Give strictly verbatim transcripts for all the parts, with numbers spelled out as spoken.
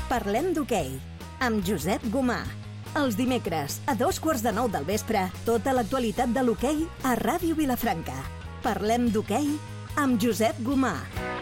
Parlem d'hoquei, amb Josep Gomà. Els dimecres, a dos quarts de nou del vespre, tota l'actualitat de l'hoquei a Ràdio Vilafranca. Parlem d'hoquei amb Josep Gomà.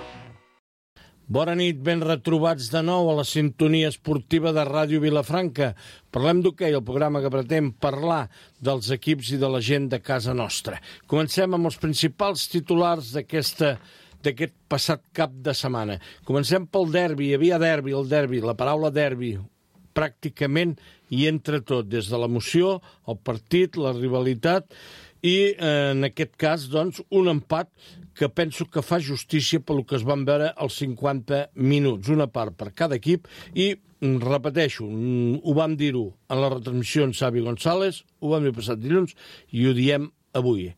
Bona nit, ben retrobats de nou a la sintonia esportiva de Ràdio Vilafranca. Parlem d'hoquei, el programa que pretén parlar dels equips i de la gent de casa nostra. Comencem amb els principals titulars d'aquesta d'aquest passat cap de setmana. Comencem pel derbi. Hi havia derbi, el derbi, la paraula derbi, pràcticament hi entra tot, des de l'emoció, el partit, la rivalitat i, eh, en aquest cas, doncs, un empat que penso que fa justícia pel que es van veure als cinquanta minuts, una part per cada equip, i repeteixo, ho vam dir-ho en la retransmissió en Xavi González, ho vam dir passat dilluns i ho diem avui.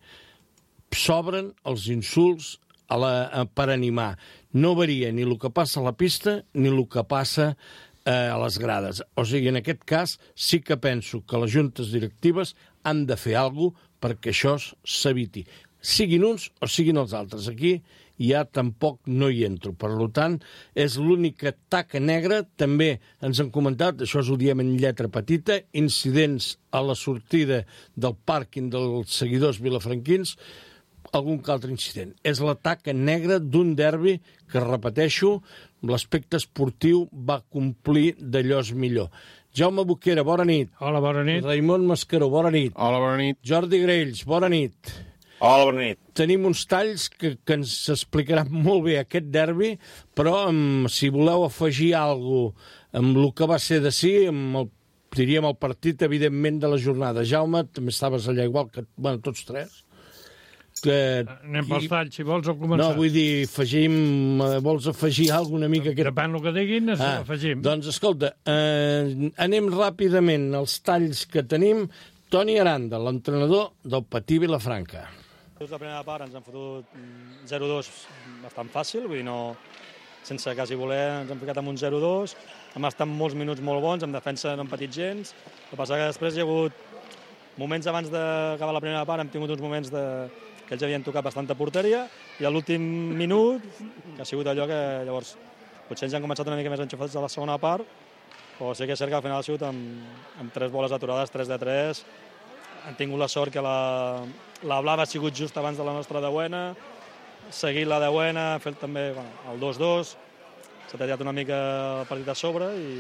S'obren els insults a la, a, per animar. No varia ni el que passa a la pista ni el que passa eh, a les grades. O sigui, en aquest cas sí que penso que les juntes directives han de fer alguna cosa perquè això s'eviti. Siguin uns o siguin els altres. Aquí ja tampoc no hi entro. Per tant, és l'única taca negra. També ens han comentat, això ho diem en lletra petita, incidents a la sortida del pàrquing dels seguidors vilafranquins, algun que altre incident. És la taca negra d'un derbi que, repeteixo, l'aspecte esportiu va complir d'allò millor. Jaume Boquera, bona nit. Hola, bona nit. Raimon Mascaró, bona nit. Hola, bona nit. Jordi Grells, bona nit. Hola, bona nit. Tenim uns talls que, que ens explicaran molt bé aquest derbi, però um, si voleu afegir alguna cosa amb el que va ser de si, amb el, diríem el partit, evidentment, de la jornada. Jaume, també estaves allà igual que bueno, tots tres. Que... Anem pels talls, si vols, o començar. No, vull dir, afegim, vols afegir alguna mica? Aquest... Depèn del que diguin, ah, afegim. Doncs, escolta, eh, anem ràpidament als talls que tenim. Toni Aranda, l'entrenador del Patí Vilafranca. La primera part ens han fotut zero dos bastant fàcil, vull dir, no, sense quasi voler ens hem ficat amb un zero dos. Hem estat molts minuts molt bons, en defensa no hem patit gens. El que passa que després hi ha hagut moments abans d'acabar la primera part, hem tingut uns moments de... que ells havien tocat bastanta porteria, i a l'últim minut, que ha sigut allò que llavors potser ens han començat una mica més enxufats a la segona part, però sí que és cert que al final ha sigut amb, amb tres boles aturades, tres de tres. Han tingut la sort que la, la blava ha sigut just abans de la nostra deuena, seguit la deuena, ha fet també bueno, el dos dos, s'ha tallat una mica el partit a sobre i,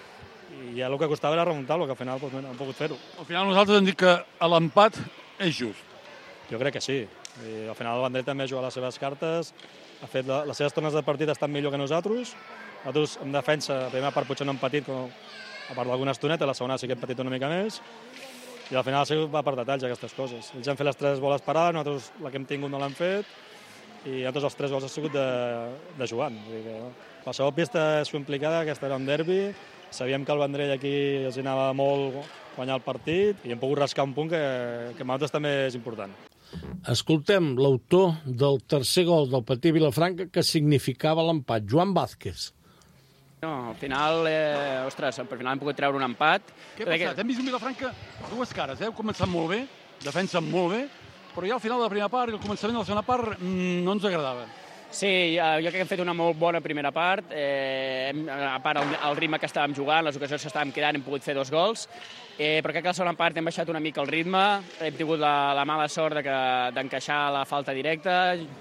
i ja el que costava era remuntar-lo, que al final doncs, hem pogut fer-ho. Al final nosaltres hem dit que l'empat és just. Jo crec que sí. I al final el Vendrell també ha jugat les seves cartes, ha fet la, les seves tornes de partit estan millor que nosaltres. Nosaltres en defensa, la primera part potser no hem patit, com, a part d'alguna estoneta, la segona sí que hem patit una mica més. I al final va per detalls aquestes coses. Ells han fet les tres boles parades, nosaltres la que hem tingut no l'hem fet, i nosaltres els tres gols ha sigut de, de jugant. Vull dir que, no? Qualsevol pista és complicada, aquesta era un derbi, sabíem que el Vendrell aquí els anava molt guanyar el partit, i hem pogut rascar un punt que, que per nosaltres també és important. Escoltem l'autor del tercer gol del Patí Vilafranca que significava l'empat, Joan Vázquez. No, al final, eh, ostres, al final hem pogut treure un empat. Què ha passat? Hem vist un Vilafranca dues cares, eh? Heu començat molt bé, defensen molt bé, però ja al final de la primera part i el començament de la segona part mmm, no ens agradava. Sí, jo crec que hem fet una molt bona primera part. Eh, a part, el, el ritme que estàvem jugant, les ocasions que estàvem quedant, hem pogut fer dos gols. Eh, però crec que a la segona part hem baixat una mica el ritme. Hem tingut la, la mala sort d'encaixar de la falta directa.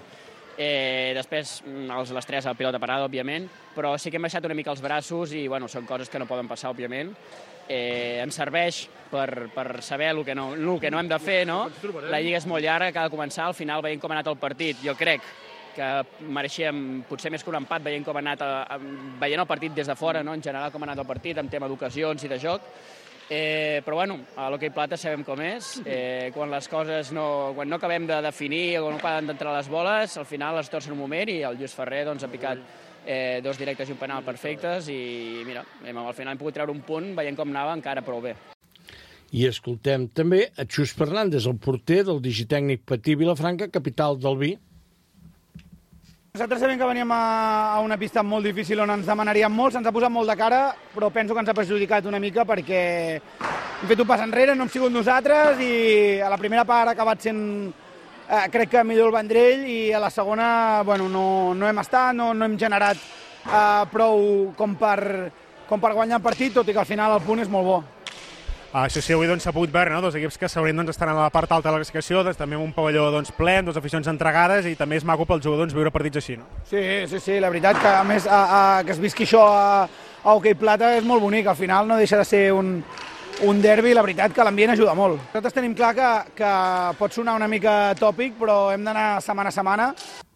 Eh, després, els, les tres a pilota parada, òbviament. Però sí que hem baixat una mica els braços i bueno, són coses que no poden passar, òbviament. Eh, ens serveix per, per saber el que, no, el que no hem de fer, no? La lliga és molt llarga, que ha de començar. Al final, veient com ha anat el partit, jo crec que mereixíem potser més que un empat veient com ha anat a, a, veient el partit des de fora, no? En general com ha anat el partit en tema d'ocasions i de joc. Eh, però bueno, a l'hoquei plata sabem com és. Eh, quan les coses no, quan no acabem de definir o no acaben d'entrar les boles, al final les torcen un moment i el Lluís Ferrer doncs, ha picat eh, dos directes i un penal perfectes i mira, hem, al final hem pogut treure un punt veient com anava encara prou bé. I escoltem també a Xus Fernández, el porter del digitècnic Patí Vilafranca, capital del vi. Nosaltres sabem que veníem a, a una pista molt difícil on ens demanaríem molt, se'ns ha posat molt de cara, però penso que ens ha perjudicat una mica perquè hem fet un pas enrere, no hem sigut nosaltres i a la primera part ha acabat sent, eh, crec que millor el Vendrell i a la segona bueno, no, no hem estat, no, no hem generat eh, prou com per, com per guanyar el partit, tot i que al final el punt és molt bo. Ah, això sí, avui doncs, s'ha pogut veure, no? Dos equips que segurament doncs, estan a la part alta de la classificació, doncs, també amb un pavelló doncs, ple, amb dues aficions entregades, i també és maco pels jugadors viure partits així, no? Sí, sí, sí, la veritat que a més a, a, que es visqui això a, a Hoquei Plata és molt bonic, al final no deixa de ser un, un derbi, la veritat que l'ambient ajuda molt. Nosaltres tenim clar que, que pot sonar una mica tòpic, però hem d'anar setmana a setmana.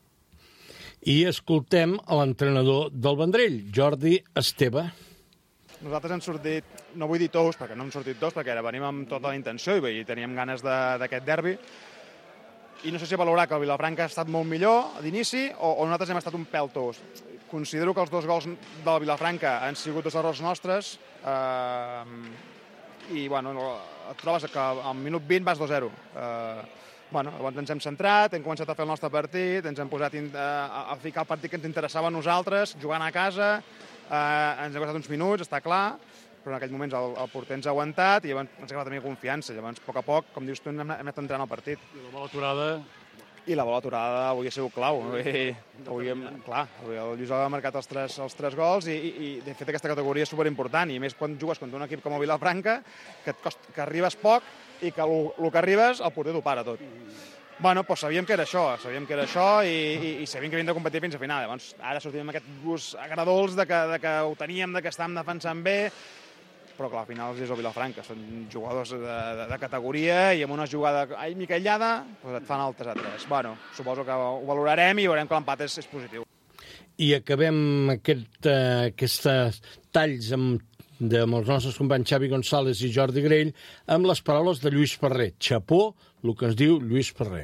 I escoltem l'entrenador del Vendrell, Jordi Esteve. Nosaltres hem sortit, no vull dir tous, perquè no hem sortit tous, perquè ara venim amb tota la intenció i teníem ganes d'aquest derbi. I no sé si valorar que el Vilafranca ha estat molt millor d'inici o, o nosaltres hem estat un pèl tous. Considero que els dos gols del Vilafranca han sigut dos errors nostres eh, i bueno, et trobes que al minut vint vas dos zero. Eh, bueno, llavors ens hem centrat, hem començat a fer el nostre partit, ens hem posat a, a ficar el partit que ens interessava a nosaltres, jugant a casa. Uh, ens ha costat uns minuts, està clar, però en aquells moments el, el porter ens ha aguantat i llavors ens ha acabat tenir confiança. Llavors, a poc a poc, com dius tu, hem anat, hem anat entrant al partit. I la bola aturada... I la bola aturada avui ha sigut clau. Avui, avui hem, clar, avui el Lluís ha marcat els tres, els tres gols i, i, i de fet aquesta categoria és superimportant, i més quan jugues contra un equip com el Vilafranca, que, et costa, que arribes poc i que el, el que arribes el porter t'ho para tot. Bueno, doncs sabíem que era això, sabíem que era això i, i, i sabíem que havíem de competir fins a final. Llavors, ara sortim amb aquest gust agradols de que, de que ho teníem, de que estàvem defensant bé, però clar, al final és el Vilafranca, són jugadors de, de, de categoria i amb una jugada ai, mica aïllada doncs et fan altres a tres. Bueno, suposo que ho valorarem i veurem que l'empat és, és positiu. I acabem aquest, uh, aquests talls amb, de, amb els nostres companys Xavi González i Jordi Grell amb les paraules de Lluís Ferrer. Xapó, el que ens diu Lluís Ferrer.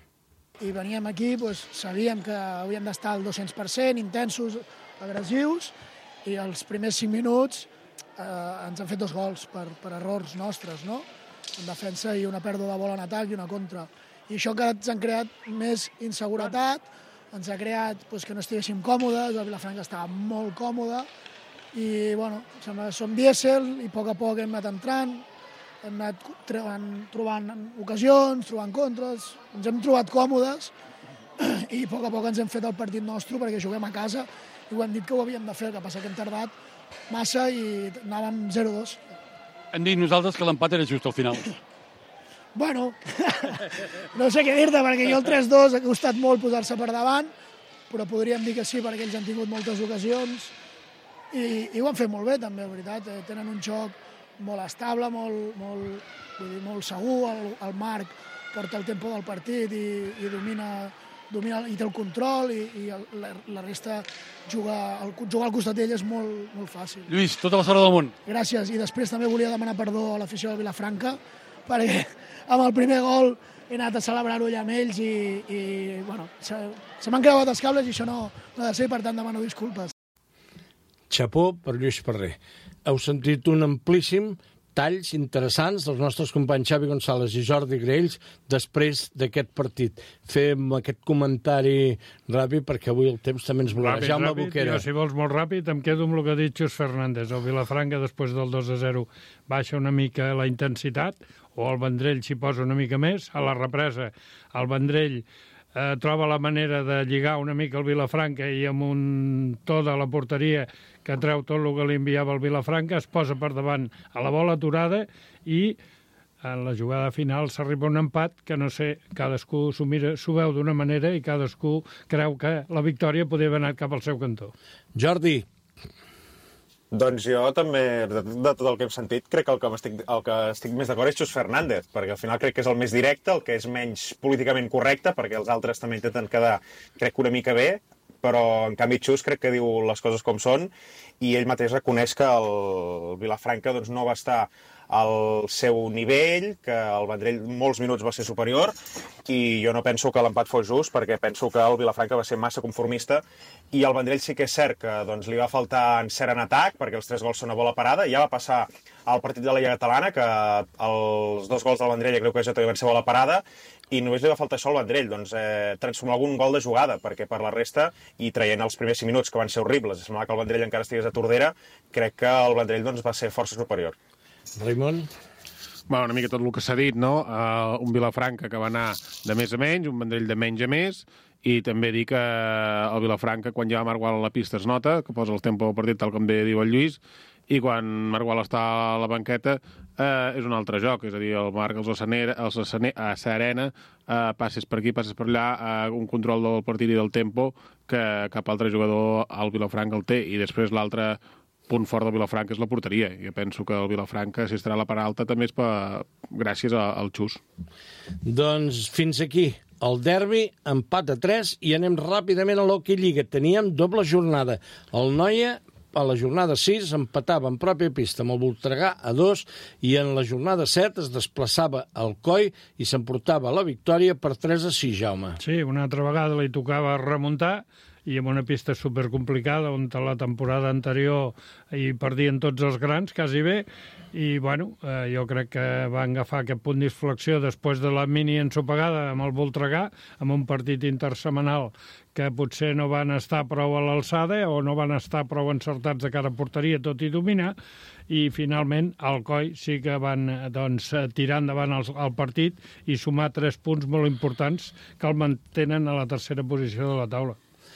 I veníem aquí, doncs, sabíem que havíem d'estar al dos-cents per cent, intensos, agressius, i els primers cinc minuts eh, ens han fet dos gols per, per errors nostres, no? En defensa i una pèrdua de bola en atac i una contra. I això que ens han creat més inseguretat, ens ha creat doncs, que no estiguéssim còmodes, el Vilafranca estava molt còmode, i bueno, sembla que som dièsel i a poc a poc hem anat entrant, hem anat trobant, trobant ocasions, trobant contres, ens hem trobat còmodes i a poc a poc ens hem fet el partit nostre perquè juguem a casa i ho hem dit que ho havíem de fer, el que passa que hem tardat massa i anàvem zero dos. Hem dit nosaltres que l'empat era just al final. Bueno, no sé què dir-te, perquè jo el tres dos ha costat molt posar-se per davant, però podríem dir que sí perquè ells han tingut moltes ocasions i, i ho han fet molt bé també, la veritat. Tenen un joc molt estable, molt, molt, vull dir, molt segur, el, el Marc porta el tempo del partit i, i domina, domina i té el control i, i el, la, la resta jugar, el, jugar al costat d'ell és molt, molt fàcil. Lluís, tota la sort del món. Gràcies, i després també volia demanar perdó a l'afició de Vilafranca perquè amb el primer gol he anat a celebrar-ho allà amb ells i, i bueno, se, se m'han creuat els cables i això no, no ha de ser, per tant demano disculpes. Xapó per Lluís Ferrer. Heu sentit un amplíssim talls interessants dels nostres companys Xavi González i Jordi Grells després d'aquest partit. Fem aquest comentari ràpid perquè avui el temps també ens volarà. Jaume Boquera. Jo, si vols molt ràpid, em quedo amb el que ha dit Xus Fernández. El Vilafranca, després del dos a zero, baixa una mica la intensitat, o el Vendrell s'hi posa una mica més. A la represa, el Vendrell eh, troba la manera de lligar una mica el Vilafranca i amb un to de la porteria que treu tot el que li enviava el Vilafranca, es posa per davant a la bola aturada i en la jugada final s'arriba a un empat que no sé, cadascú s'ho mira, s'ho veu d'una manera i cadascú creu que la victòria podria haver anat cap al seu cantó. Jordi. Doncs jo també, de, de tot el que hem sentit, crec que el que estic, el que estic més d'acord és Xus Fernández, perquè al final crec que és el més directe, el que és menys políticament correcte, perquè els altres també intenten quedar, crec que una mica bé, però en canvi Xus crec que diu les coses com són i ell mateix reconeix que el Vilafranca doncs, no va estar al seu nivell, que el Vendrell molts minuts va ser superior i jo no penso que l'empat fos just perquè penso que el Vilafranca va ser massa conformista i el Vendrell sí que és cert que doncs, li va faltar encert en atac perquè els tres gols són a bola parada. Ja va passar al partit de la Lliga Catalana que els dos gols del Vendrell crec que ja van ser bola parada i només li va faltar això al Vendrell, doncs eh, transformar algun gol de jugada, perquè per la resta, i traient els primers cinc minuts que van ser horribles, semblava que el Vendrell encara estigués a Tordera, crec que el Vendrell doncs, va ser força superior. Raimon? Bueno, una mica tot el que s'ha dit, no? Uh, un Vilafranca que va anar de més a menys, un Vendrell de menys a més, i també dir que el Vilafranca, quan ja va Marc Gual a la pista, es nota, que posa el tempo del partit, tal com bé diu el Lluís, i quan Marc està a la banqueta eh, és un altre joc, és a dir, el Marc els asserena, eh, passes per aquí, passes per allà, eh, un control del partit i del tempo que cap altre jugador al Vilafranca el té, i després l'altre punt fort del Vilafranca és la porteria. Jo penso que el Vilafranca, si estarà a la part alta, també és per... gràcies al Xus. Doncs fins aquí el derbi, empat a tres, i anem ràpidament a l'Hockey Lliga. Teníem doble jornada. El Noia, a la jornada sis, empatava en pròpia pista amb el Voltregà a dos, i en la jornada set es desplaçava al Coi i s'emportava la victòria per tres a sis, Jaume. Sí, una altra vegada li tocava remuntar, i amb una pista supercomplicada, on la temporada anterior hi perdien tots els grans, quasi bé, i bueno, eh, jo crec que van agafar aquest punt d'inflexió després de la mini ensopegada amb el Voltregà, amb un partit intersemanal que potser no van estar prou a l'alçada o no van estar prou encertats de cara a porteria, tot i dominar, i finalment al Coi sí que van doncs, tirar endavant el, el partit i sumar tres punts molt importants que el mantenen a la tercera posició de la taula.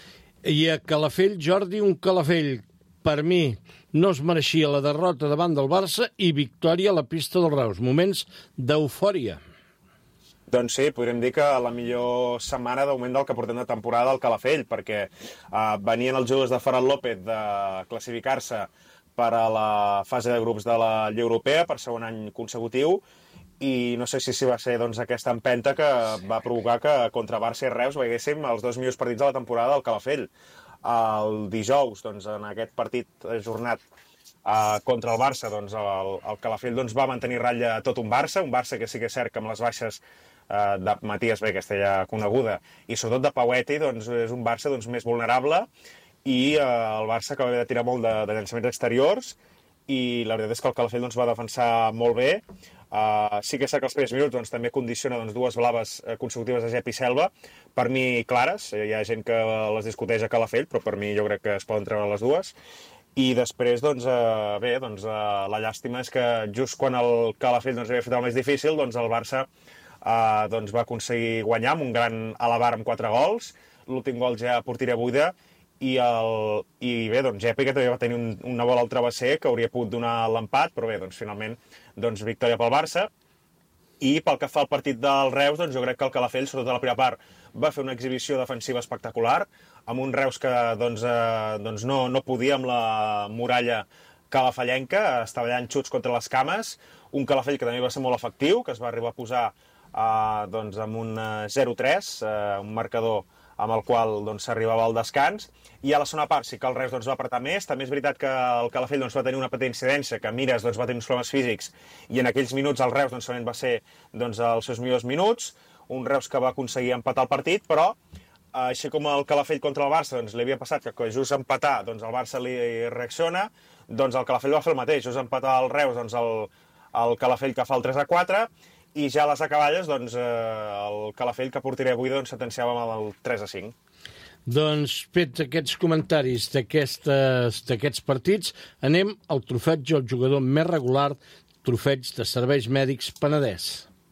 I a Calafell, Jordi, un Calafell, per mi, no es mereixia la derrota davant del Barça i victòria a la pista del Reus. Moments d'eufòria. Doncs sí, podríem dir que la millor setmana d'augment del que portem de temporada al Calafell, perquè eh, venien els jugadors de Ferran López de classificar-se per a la fase de grups de la Lliga Europea per segon any consecutiu, i no sé si, si va ser doncs, aquesta empenta que va provocar que contra Barça i Reus veiéssim els dos millors partits de la temporada al Calafell. El dijous, doncs, en aquest partit ajornat uh, contra el Barça, doncs, el, el Calafell doncs, va mantenir ratlla tot un Barça, un Barça que sí que és cert que amb les baixes uh, de Matías, bé, aquesta ja coneguda, i sobretot de Paueti, doncs, és un Barça doncs, més vulnerable, i uh, el Barça que va haver de tirar molt de, de llançaments exteriors, i la veritat és que el Calafell doncs, va defensar molt bé. Uh, sí que és cert que els primers minuts doncs, també condiciona doncs, dues blaves uh, consecutives de Gep i Selva, per mi clares. Hi ha gent que les discuteix a Calafell, però per mi jo crec que es poden treure les dues. I després, doncs, uh, bé, doncs, uh, la llàstima és que just quan el Calafell doncs, havia fet el més difícil, doncs el Barça uh, doncs, va aconseguir guanyar amb un gran alabar amb quatre gols, l'últim gol ja a porteria buida, i, el, i bé, doncs Gepi, que també va tenir un, una bola al travesser que hauria pogut donar l'empat, però bé, doncs finalment doncs, victòria pel Barça. I pel que fa al partit del Reus, doncs jo crec que el Calafell, sobretot a la primera part, va fer una exhibició defensiva espectacular, amb un Reus que doncs, eh, doncs no, no podia amb la muralla calafallenca, estava ballant xuts contra les cames, un Calafell que també va ser molt efectiu, que es va arribar a posar eh, doncs, amb un zero tres, eh, un marcador amb el qual s'arribava doncs, al descans, i a la segona part sí que el Reus doncs, va apretar més. També és veritat que el Calafell doncs, va tenir una petita incidència, que Mires doncs, va tenir uns problemes físics, i en aquells minuts el Reus doncs, va ser doncs, els seus millors minuts, un Reus que va aconseguir empatar el partit, però així com el Calafell contra el Barça doncs, li havia passat que just empatar doncs, el Barça li reacciona, doncs el Calafell va fer el mateix, just empatar el Reus, doncs, el, el Calafell que fa el tres a quatre, i ja a les acaballes, doncs, eh, el Calafell que portaria avui doncs, sentenciava amb el tres a cinc. Doncs, fets aquests comentaris d'aquests partits, anem al trofeig al jugador més regular, trofeig de Serveis Mèdics Penedès.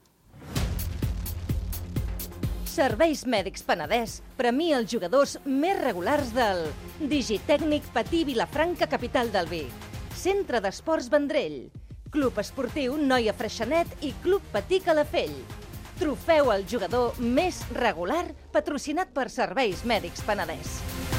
Serveis Mèdics Penedès premia els jugadors més regulars del Digitècnic Patí Vilafranca, capital del vi, Centre d'Esports Vendrell, Club Esportiu Noia Freixenet i Club Patí Calafell. Trofeu al jugador més regular patrocinat per Serveis Mèdics Penedès.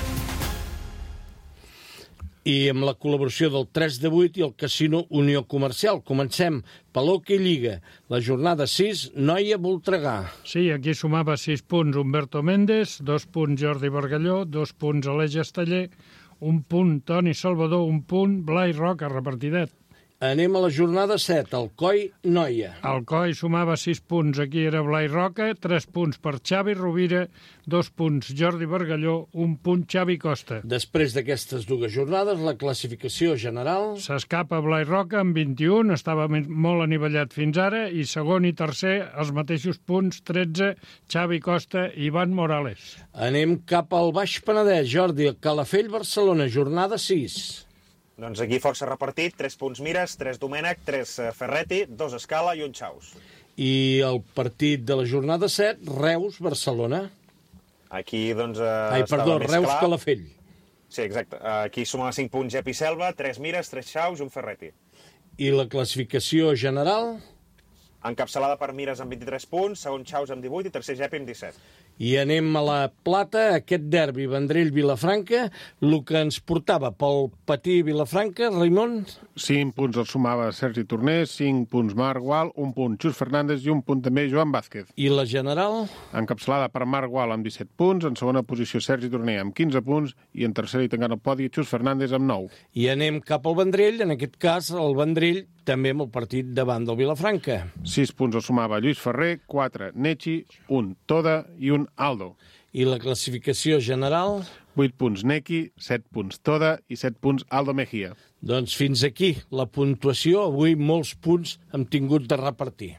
I amb la col·laboració del tres de vuit i el Casino Unió Comercial. Comencem per l'Hockey Lliga. La jornada sis, Noia Voltregà. Sí, aquí sumava sis punts Humberto Méndez, dos punts Jordi Bargalló, dos punts Aleix Esteller, un punt Toni Salvador, un punt Blai Roca, repartidet. Anem a la jornada set, el Coi Noia. El Coi sumava sis punts, aquí era Blai Roca, tres punts per Xavi Rovira, dos punts Jordi Bargalló, un punt Xavi Costa. Després d'aquestes dues jornades, la classificació general... S'escapa Blai Roca amb vint-i-un, estava molt anivellat fins ara, i segon i tercer, els mateixos punts, tretze, Xavi Costa i Ivan Morales. Anem cap al Baix Penedès, Jordi, Calafell, Barcelona, jornada sis. Doncs aquí força repartit, tres punts Mires, tres Domènech, tres Ferretti, dos Escala i un Chaus. I el partit de la jornada set, Reus, Barcelona. Aquí, doncs, eh, Ai, perdó, Reus, clar. Calafell. Sí, exacte. Aquí sumava cinc punts Epi Selva, tres Mires, tres Xaus i un Ferretti. I la classificació general? Encapçalada per Mires amb vint-i-tres punts, segon Xaus amb divuit i tercer Epi amb disset. I anem a la plata, aquest derbi Vendrell-Vilafranca, el que ens portava pel patir Vilafranca, Raimon? cinc punts el sumava Sergi Tornés, cinc punts Marc Gual, un punt Xus Fernández i un punt també Joan Vázquez. I la general? Encapçalada per Marc Gual amb disset punts, en segona posició Sergi Torner amb quinze punts i en tercera i tancant el podi Xus Fernández amb nou. I anem cap al Vendrell, en aquest cas el Vendrell també amb el partit davant del Vilafranca. sis punts el sumava Lluís Ferrer, quatre Nechi, un Toda i un Aldo. I la classificació general? vuit punts Neki, set punts Toda i set punts Aldo Mejía. Doncs fins aquí la puntuació. Avui molts punts hem tingut de repartir.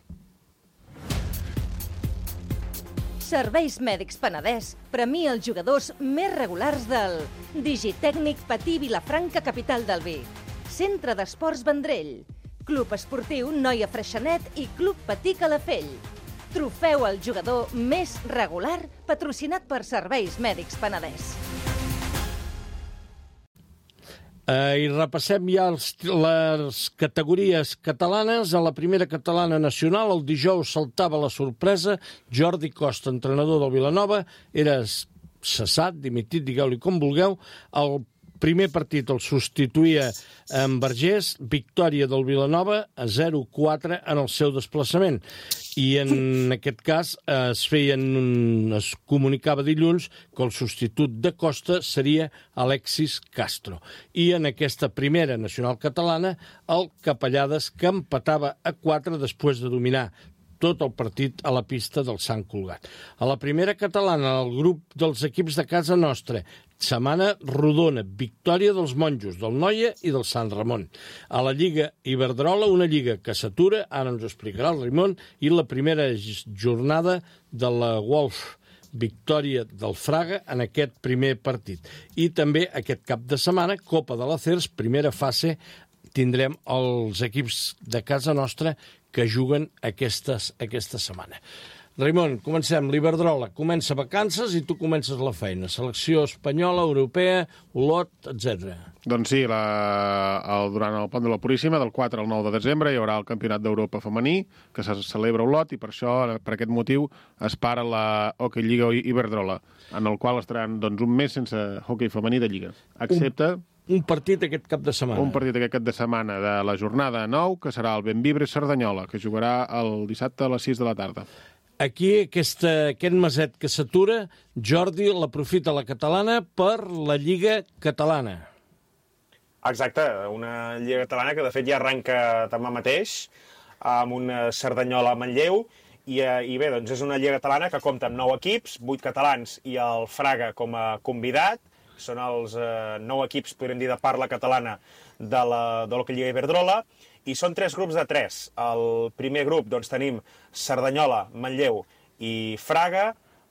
Serveis Mèdics Penedès premia els jugadors més regulars del Digitècnic Patí Vilafranca, capital del Vic, Centre d'Esports Vendrell, Club Esportiu Noia Freixenet i Club Patí Calafell. Trofeu al jugador més regular patrocinat per Serveis Mèdics Penedès. Eh, I repassem ja els, les categories catalanes. A la primera catalana nacional, el dijous saltava la sorpresa. Jordi Costa, entrenador del Vilanova, era cessat, dimitit, digueu-li com vulgueu. El primer partit el substituïa en Vergés, victòria del Vilanova a zero quatre en el seu desplaçament. I en aquest cas es feien, es comunicava dilluns que el substitut de Costa seria Alexis Castro. I en aquesta primera nacional catalana, el Capellades, que empatava a quatre després de dominar tot el partit a la pista del Sant Cugat. A la primera catalana, el grup dels equips de casa nostra, setmana rodona, victòria dels monjos, del Noia i del Sant Ramon. A la Lliga Iberdrola, una lliga que s'atura, ara ens ho explicarà el Raimon, i la primera jornada de la Wolf, victòria del Fraga en aquest primer partit. I també aquest cap de setmana, Copa de l'Acers, primera fase, tindrem els equips de casa nostra que juguen aquestes, aquesta setmana. Raimon, comencem. L'Iberdrola comença vacances i tu comences la feina. Selecció espanyola, europea, Olot, etcètera. Doncs sí, la, el, durant el Pont de la Puríssima, del quatre al nou de desembre, hi haurà el Campionat d'Europa femení, que se celebra a Olot, i per això, per aquest motiu, es para la Hockey Lliga Iberdrola, en el qual estaran doncs, un mes sense hockey femení de Lliga, excepte... Un... Un partit aquest cap de setmana. Un partit aquest cap de setmana de la jornada nou, que serà el Benvibre Cerdanyola, que jugarà el dissabte a les sis de la tarda. Aquí, aquesta, aquest meset que s'atura, Jordi l'aprofita la catalana per la Lliga Catalana. Exacte, una Lliga Catalana que de fet ja arranca demà mateix, amb una Cerdanyola a Manlleu, i, i bé, doncs és una Lliga Catalana que compta amb nou equips, vuit catalans i el Fraga com a convidat. Són els eh, nou equips, podríem dir, de parla catalana de la de l'Hockey Lliga Iberdrola, i són tres grups de tres. El primer grup, doncs, tenim Cerdanyola, Manlleu i Fraga,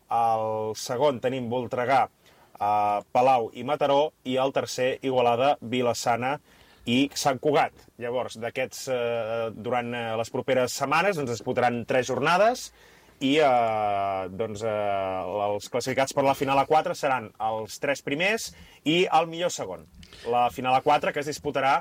el segon tenim Voltregà, eh, Palau i Mataró, i el tercer, Igualada, Vila-sana i Sant Cugat. Llavors, d'aquests, eh, durant les properes setmanes, doncs, es disputaran tres jornades, i eh, doncs, eh, els classificats per la final a quatre seran els tres primers i el millor segon. La final a quatre que es disputarà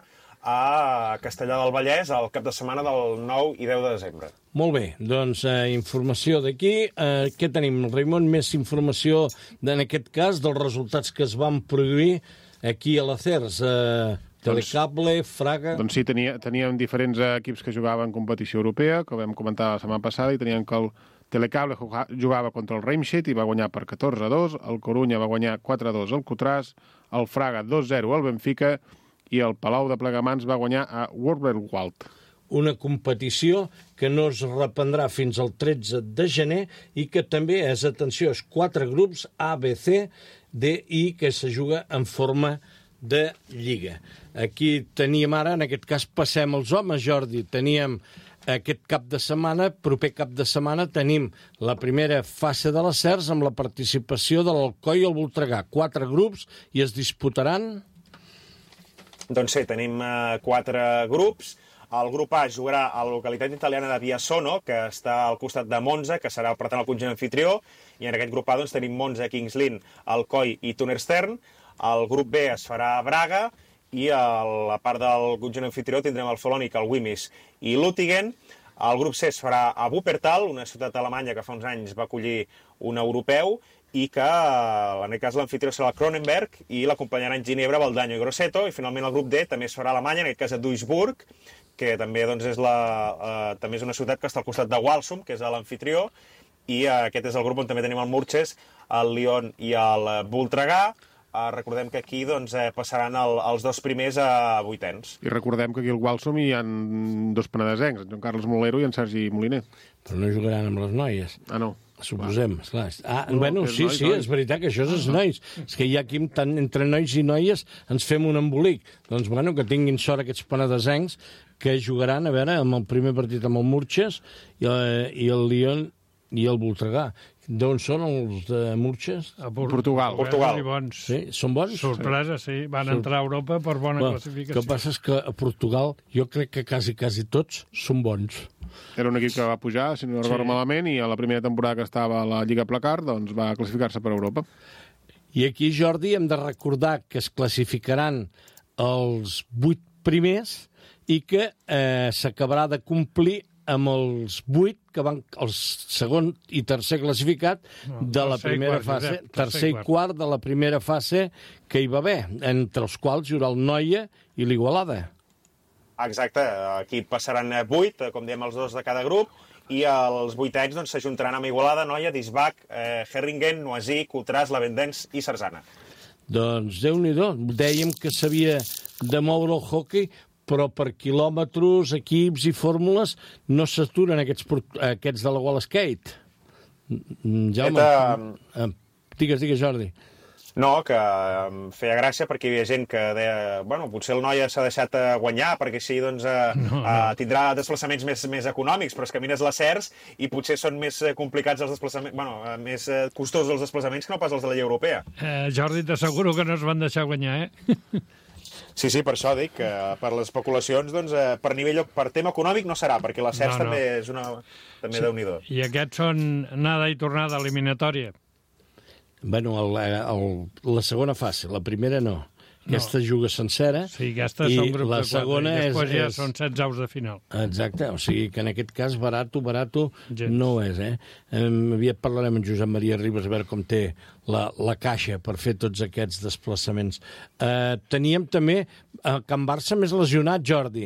a Castellar del Vallès el cap de setmana del nou i deu de desembre. Molt bé, doncs eh, informació d'aquí. Eh, què tenim, Raimon? Més informació, en aquest cas, dels resultats que es van produir aquí a l'Acers. Eh, Telecable, Fraga... Doncs sí, tenia, teníem diferents equips que jugaven en competició europea, que vam comentar la setmana passada, i teníem que el Telecable jugava contra el Reimshed i va guanyar per catorze a dos, el Corunya va guanyar quatre a dos al Cotràs, el Fraga dos a zero al Benfica i el Palau de Plegamans va guanyar a Wurberwald. Una competició que no es reprendrà fins al tretze de gener i que també és, atenció, és quatre grups A, B, C, D, I, que se juga en forma de lliga. Aquí teníem ara, en aquest cas passem els homes, Jordi, teníem aquest cap de setmana, proper cap de setmana, tenim la primera fase de l'Acers amb la participació de l'Alcoi i el Voltregà. Quatre grups i es disputaran... Doncs sí, tenim uh, quatre grups. El grup A jugarà a la localitat italiana de Biassono, que està al costat de Monza, que serà, per tant, el conjunt anfitrió, i en aquest grup A doncs, tenim Monza, Kings Lynn, Alcoi i Tunerstern. El grup B es farà a Braga i a la part del conjunt anfitrió tindrem el Folònic, el Wimis i l'Uttingen. El grup C es farà a Wuppertal, una ciutat alemanya que fa uns anys va acollir un europeu, i que en aquest cas l'anfitrió serà el Cronenberg i l'acompanyaran Ginebra, Valdaño i Grosseto. I finalment el grup D també es farà a Alemanya, en aquest cas a Duisburg, que també, doncs, és, la, eh, també és una ciutat que està al costat de Walsum, que és l'anfitrió, i eh, aquest és el grup on també tenim el Murches, el Lyon i el Voltregà. Uh, recordem que aquí doncs, eh, passaran el, els dos primers a vuitens. I recordem que aquí al Walsum hi ha dos penedesencs, en Joan Carles Molero i en Sergi Moliner. Però no jugaran amb les noies. Ah, no. Suposem, esclar. Ah, No, bueno, és sí, nois, sí, nois. és veritat que això és els nois. És que hi ha aquí, tant, entre nois i noies, ens fem un embolic. Doncs, bueno, que tinguin sort aquests penedesencs que jugaran, a veure, amb el primer partit amb el Murches i, eh, i el Lyon i el Voltregà. D'on són els de Murches? A Por Portugal. Portugal. I bons. Sí, són bons? Sorpresa, sí. Van Sur- entrar a Europa per bona Bueno, classificació. el que passa és que a Portugal jo crec que quasi, quasi tots són bons. Era un equip que va pujar, si no recordo Sí. malament, i a la primera temporada que estava a la Lliga Placar doncs va classificar-se per Europa. I aquí, Jordi, hem de recordar que es classificaran els vuit primers i que eh, s'acabarà de complir amb els vuit que van, el segon i tercer classificat No, de la tercer i primera quart, fase, Josep, tercer tercer i i quart. quart de la primera fase que hi va haver, entre els quals hi haurà el Noia i l'Igualada. Exacte, aquí passaran vuit, com diem, els dos de cada grup, i els vuitens doncs, s'ajuntaran amb Igualada, Noia, Disbach, eh, Herringen, Noisy, Coutras, Lavendens i Sarzana. Doncs Déu-n'hi-do, dèiem que s'havia de moure el hockey, però per quilòmetres, equips i fórmules no s'aturen aquests, port- aquests de la Wall Skate. Mm, Jaume, Aquest, eh, digues, digues, Jordi. No, que em feia gràcia perquè hi havia gent que deia, bueno, potser el Noia s'ha deixat eh, guanyar perquè així doncs, eh, No, no. eh, tindrà desplaçaments més, més econòmics, però és que mires les Cers i potser són més eh, complicats els desplaçaments, bueno, eh, més eh, costosos els desplaçaments que no pas els de la Lliga Europea. Eh, Jordi, t'asseguro que no es van deixar guanyar, eh? Sí, sí, per això dic que per les especulacions, doncs, eh, per nivell, per tema econòmic no serà, perquè la Cers No, no. també és una... també Sí. Déu-n'hi-do. I aquests són nada i tornada eliminatòria. Bueno, el, el, la segona fase, la primera no. Aquesta No. juga sencera. Sí, aquestes i són grups la de quatre. segona I després és, ja és... són setze aus de final. Exacte, o sigui que en aquest cas barato, barato Gens. no ho és, eh? Um, aviat parlarem amb Josep Maria Ribas a veure com té la, la caixa per fer tots aquests desplaçaments. Uh, teníem també a Can Barça més lesionat, Jordi.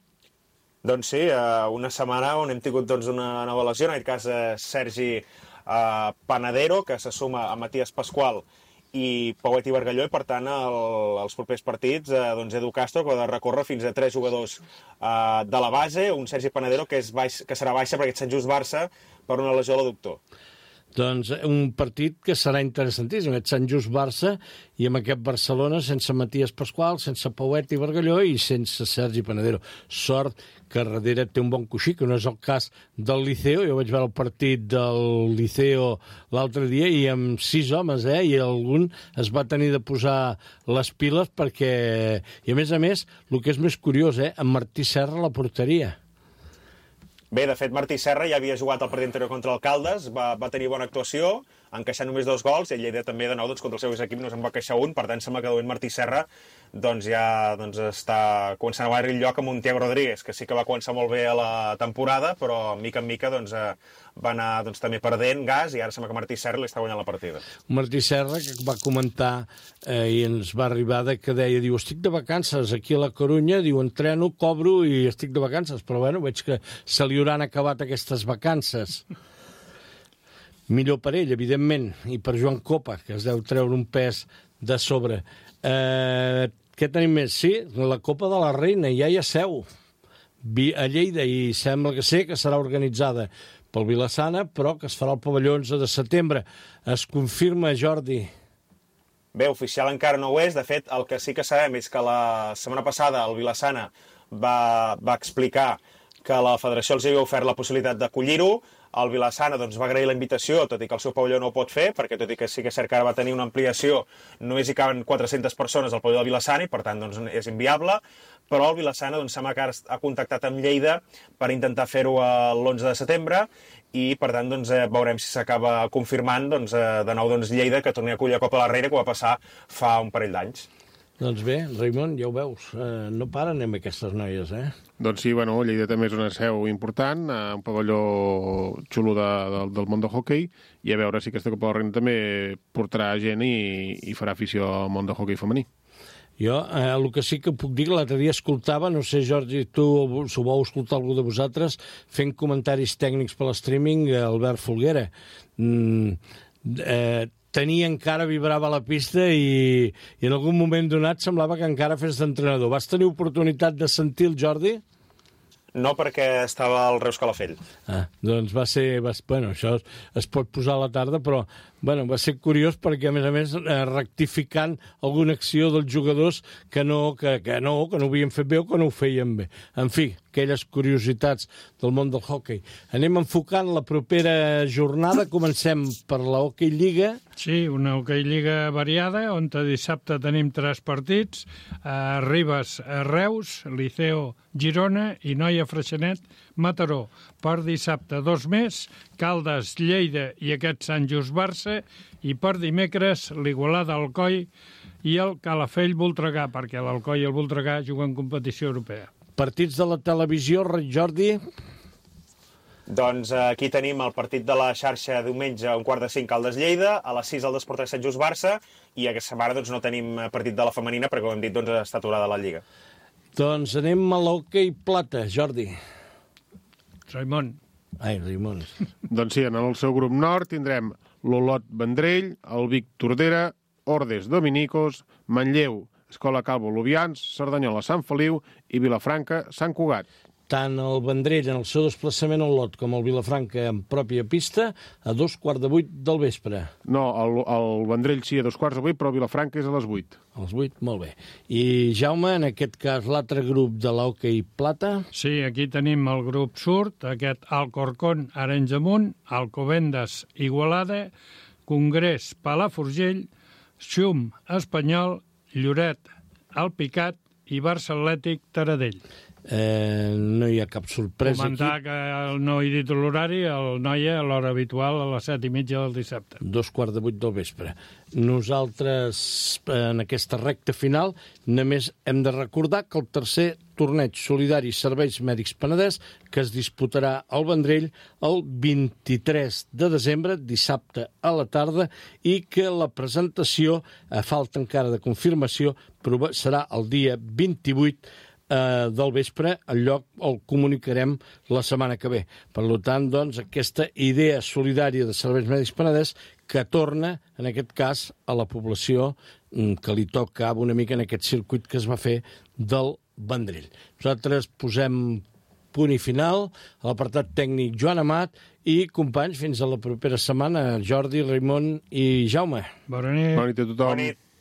Doncs sí, eh, una setmana on hem tingut doncs, una nova lesió, en aquest cas eh, Sergi eh, Panadero, que se suma a Matías Pasqual i Pauet i Bargalló, i per tant el, els propers partits eh, doncs Edu Castro, que ha de recórrer fins a tres jugadors eh, de la base, un Sergi Panadero que, és baix, que serà baixa per aquest Sant Just Barça per una lesió a l'adductor. Doncs un partit que serà interessantíssim, aquest Sant Just Barça, i amb aquest Barcelona sense Matías Pasqual, sense Pauet i Bargalló i sense Sergi Panadero. Sort que darrere té un bon coixí, que no és el cas del Liceo. Jo vaig veure el partit del Liceo l'altre dia i amb sis homes, eh? I algun es va tenir de posar les piles perquè... I a més a més, el que és més curiós, eh? En Martí Serra a la porteria. Bé, de fet, Martí Serra ja havia jugat el partit anterior contra el Caldes, va, va tenir bona actuació, encaixant només dos gols, i el Lleida també, de nou, doncs, contra el seu equip no se'n va queixar un, per tant, sembla que de moment Martí Serra doncs, ja doncs, està començant a guanyar el lloc amb un Thiago Rodríguez, que sí que va començar molt bé a la temporada, però mica en mica doncs, eh, va anar doncs, també perdent gas, i ara sembla que Martí Serra li està guanyant la partida. Martí Serra, que va comentar eh, i ens va arribar de que deia, diu, estic de vacances aquí a la Corunya, diu, entreno, cobro i estic de vacances, però bueno, veig que se li hauran acabat aquestes vacances. Millor per ell, evidentment, i per Joan Copa, que es deu treure un pes de sobre. Eh, què tenim més? Sí, la Copa de la Reina ja hi ha seu a Lleida, i sembla que sé que serà organitzada pel Vilassana, però que es farà al pavelló onze de setembre. Es confirma, Jordi? Bé, oficial encara no ho és. De fet, el que sí que sabem és que la setmana passada el Vilassana va, va explicar que la federació els havia ofert la possibilitat d'acollir-ho. el Vilassana doncs, va agrair la invitació, tot i que el seu pavelló no ho pot fer, perquè tot i que sí que és cert que ara va tenir una ampliació, només hi caben quatre-centes persones al pavelló del Vilassana i per tant doncs, és inviable, però el Vilassana doncs, sembla que ha contactat amb Lleida per intentar fer-ho l'onze de setembre i per tant doncs, eh, veurem si s'acaba confirmant doncs, eh, de nou doncs, Lleida que torni a acollir a Copa de la Reina que va passar fa un parell d'anys. Doncs bé, Raimon, ja ho veus, eh, no paren amb aquestes noies, eh? Doncs sí, bueno, Lleida també és una seu important, eh, un pavelló xulo de, de, del món del hoquei, i a veure si aquesta Copa de la Reina també portarà gent i, i farà afició al món del hoquei femení. Jo, eh, el que sí que puc dir, l'altre dia escoltava, no sé, Jordi, tu s'ho vau escoltar algú de vosaltres, fent comentaris tècnics per l'streaming, Albert Folguera. Mm, eh, tenia encara, vibrava la pista i, i en algun moment donat semblava que encara fes d'entrenador. Vas tenir oportunitat de sentir el Jordi? No, perquè estava al Reus Calafell. Ah, doncs va ser... Va, bueno, això es, es pot posar a la tarda, però bueno, va ser curiós perquè, a més a més, eh, rectificant alguna acció dels jugadors que no, que, que no, que no ho havien fet bé o que no ho feien bé. En fi, aquelles curiositats del món del hoquei. Anem enfocant la propera jornada. Comencem per la Hockey Lliga. Sí, una Hockey Lliga variada, on dissabte tenim tres partits. A Ribes, a Reus, Liceo, Girona i Noia Freixenet, Mataró. Per dissabte dos més, Caldes, Lleida i aquest Sant Just Barça, i per dimecres l'Igualada, Alcoi i el Calafell Voltregà, perquè l'Alcoi i el Voltregà juguen competició europea. Partits de la televisió, Jordi? Doncs aquí tenim el partit de la xarxa diumenge a un quart de cinc Caldes-Lleida, a les sis el Desportes Sant Just Barça, i aquesta setmana doncs, no tenim partit de la femenina perquè, com hem dit, doncs, està aturada la Lliga. Doncs anem a l'hoquei plata, Jordi. Raimon. Ai, Raimon. Doncs sí, en el seu grup nord tindrem l'Olot Vendrell, el Vic Tordera, Ordes Dominicos, Manlleu, Escola Calvo Lubians, Cerdanyola Sant Feliu i Vilafranca Sant Cugat. Tant el Vendrell en el seu desplaçament al Lot com el Vilafranca en pròpia pista a dos quarts de vuit del vespre. No, el, el Vendrell sí a dos quarts de vuit, però el Vilafranca és a les vuit. A les vuit, molt bé. I Jaume, en aquest cas, l'altre grup de l'hoquei plata? Sí, aquí tenim el grup surt, aquest Alcorcón, Arenys de Munt, Alcobendas, Igualada, Congrés, Palafrugell, Xum, Espanyol, Lloret, Alpicat i Barça Atlètic, Taradell. Eh, no hi ha cap sorpresa Comentar aquí. que no he dit l'horari, el Noia a l'hora habitual a les set i mitja del dissabte. Dos quarts de vuit del vespre. Nosaltres, en aquesta recta final, només hem de recordar que el tercer torneig solidari Serveis Mèdics Penedès, que es disputarà al Vendrell el vint-i-tres de desembre, dissabte a la tarda, i que la presentació, a falta encara de confirmació, serà el dia vint-i-vuit Eh, del vespre, el lloc el comunicarem la setmana que ve. Per tant, doncs, aquesta idea solidària de Serveis Mèdics Penedès que torna, en aquest cas, a la població que li toca una mica en aquest circuit que es va fer del Vendrell. Nosaltres posem punt i final a l'apartat tècnic Joan Amat i, companys, fins a la propera setmana, Jordi, Raimon i Jaume. Bona nit. Bona nit a tothom. Bona nit.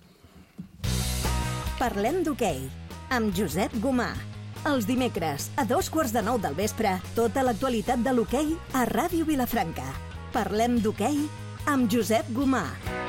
Parlem d'hoquei amb Josep Gomà. Els dimecres, a dos quarts de nou del vespre, tota l'actualitat de l'hoquei a Ràdio Vilafranca. Parlem d'hoquei amb Josep Gomà.